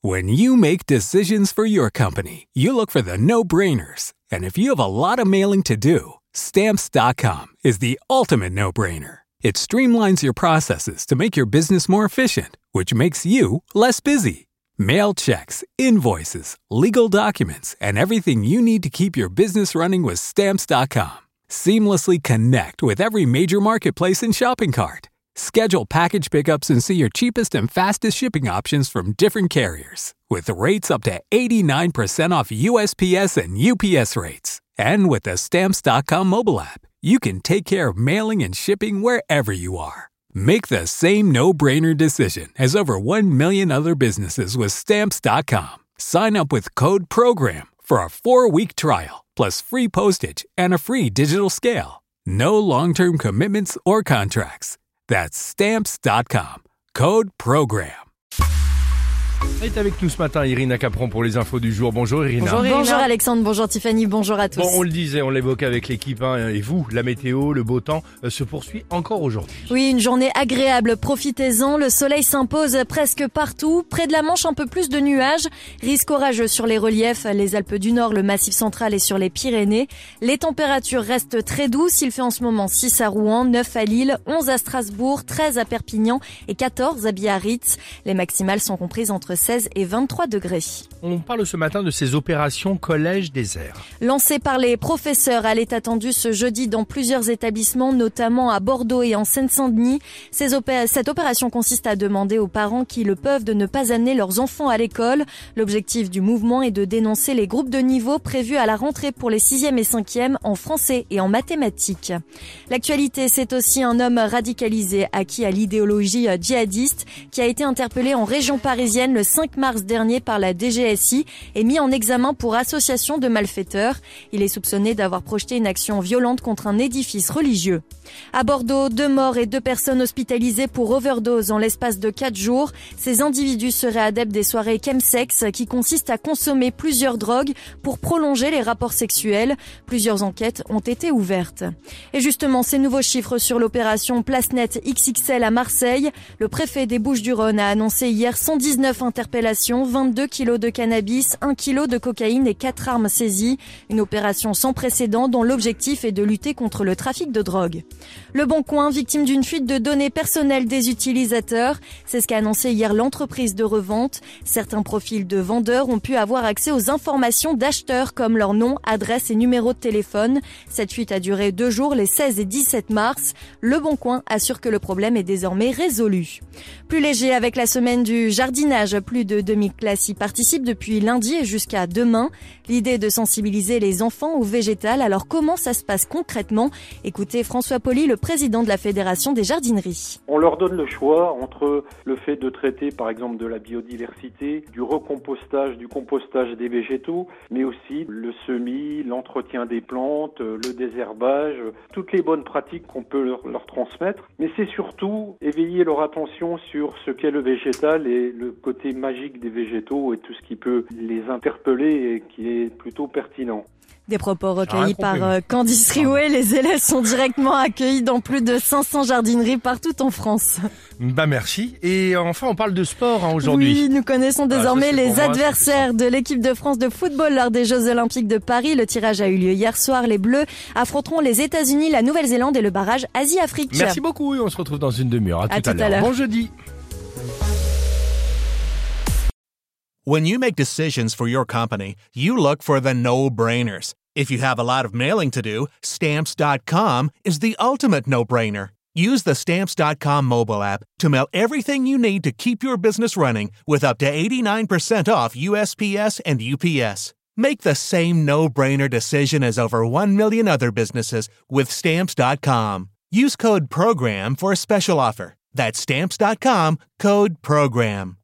When you make decisions for your company, you look for the no-brainers. And if you have a lot of mailing to do, Stamps.com is the ultimate no-brainer. It streamlines your processes to make your business more efficient, which makes you less busy. Mail checks, invoices, legal documents, and everything you need to keep your business running with Stamps.com. Seamlessly connect with every major marketplace and shopping cart. Schedule package pickups and see your cheapest and fastest shipping options from different carriers, with rates up to 89% off USPS and UPS rates. And with the Stamps.com mobile app, you can take care of mailing and shipping wherever you are. Make the same no-brainer decision as over 1 million other businesses with Stamps.com. Sign up with code PROGRAM for a 4-week trial, plus free postage and a free digital scale. No long-term commitments or contracts. That's Stamps.com. Code PROGRAM. Elle est avec nous ce matin, Irina Capron, pour les infos du jour. Bonjour Irina. Bonjour Alexandre, bonjour Tiffany, bonjour à tous. Bon, on le disait, on l'évoquait avec l'équipe, et vous, la météo, le beau temps se poursuit encore aujourd'hui. Oui, une journée agréable, profitez-en, le soleil s'impose presque partout. Près de la Manche, un peu plus de nuages, risque orageux sur les reliefs, les Alpes du Nord, le Massif central et sur les Pyrénées. Les températures restent très douces, il fait en ce moment 6 à Rouen, 9 à Lille, 11 à Strasbourg, 13 à Perpignan et 14 à Biarritz. Les maximales sont comprises entre 16 et 23 degrés. On parle ce matin de ces opérations collège désert. Lancée par les professeurs, elle est attendue ce jeudi dans plusieurs établissements, notamment à Bordeaux et en Seine-Saint-Denis. Cette opération consiste à demander aux parents qui le peuvent de ne pas amener leurs enfants à l'école. L'objectif du mouvement est de dénoncer les groupes de niveau prévus à la rentrée pour les 6e et 5e en français et en mathématiques. L'actualité, c'est aussi un homme radicalisé acquis à l'idéologie djihadiste qui a été interpellé en région parisienne le 5 mars dernier par la DGSI et mis en examen pour association de malfaiteurs. Il est soupçonné d'avoir projeté une action violente contre un édifice religieux. À Bordeaux, 2 morts et 2 personnes hospitalisées pour overdose en l'espace de 4 jours. Ces individus seraient adeptes des soirées chemsex qui consistent à consommer plusieurs drogues pour prolonger les rapports sexuels. Plusieurs enquêtes ont été ouvertes. Et justement, ces nouveaux chiffres sur l'opération PlaceNet XXL à Marseille. Le préfet des Bouches-du-Rhône a annoncé hier 119 interpellations, 22 kilos de cannabis, 1 kilo de cocaïne et 4 armes saisies. Une opération sans précédent dont l'objectif est de lutter contre le trafic de drogue. Le Bon Coin, victime d'une fuite de données personnelles des utilisateurs. C'est ce qu'a annoncé hier l'entreprise de revente. Certains profils de vendeurs ont pu avoir accès aux informations d'acheteurs comme leur nom, adresse et numéro de téléphone. Cette fuite a duré 2 jours, les 16 et 17 mars. Le Bon Coin assure que le problème est désormais résolu. Plus léger avec la semaine du jardinage. Plus de 2000 classes y participent depuis lundi et jusqu'à demain. L'idée est de sensibiliser les enfants au végétal. Alors comment ça se passe concrètement? Écoutez François Poli, le président de la Fédération des jardineries. On leur donne le choix entre le fait de traiter par exemple de la biodiversité, du recompostage, du compostage des végétaux, mais aussi le semis, l'entretien des plantes, le désherbage, toutes les bonnes pratiques qu'on peut leur transmettre. Mais c'est surtout éveiller leur attention sur ce qu'est le végétal et le côté magique des végétaux et tout ce qui peut les interpeller et qui est plutôt pertinent. Des propos recueillis par Candice Riouet. Les élèves sont directement accueillis dans plus de 500 jardineries partout en France. Bah merci. Et enfin, on parle de sport aujourd'hui. Oui, nous connaissons désormais les adversaires de l'équipe de France de football lors des Jeux Olympiques de Paris. Le tirage a eu lieu hier soir. Les Bleus affronteront les États-Unis, la Nouvelle-Zélande et le barrage Asie-Afrique. Merci beaucoup et on se retrouve dans une demi-heure. À tout à l'heure. Bon jeudi. When you make decisions for your company, you look for the no-brainers. If you have a lot of mailing to do, Stamps.com is the ultimate no-brainer. Use the Stamps.com mobile app to mail everything you need to keep your business running with up to 89% off USPS and UPS. Make the same no-brainer decision as over 1 million other businesses with Stamps.com. Use code PROGRAM for a special offer. That's Stamps.com, code PROGRAM.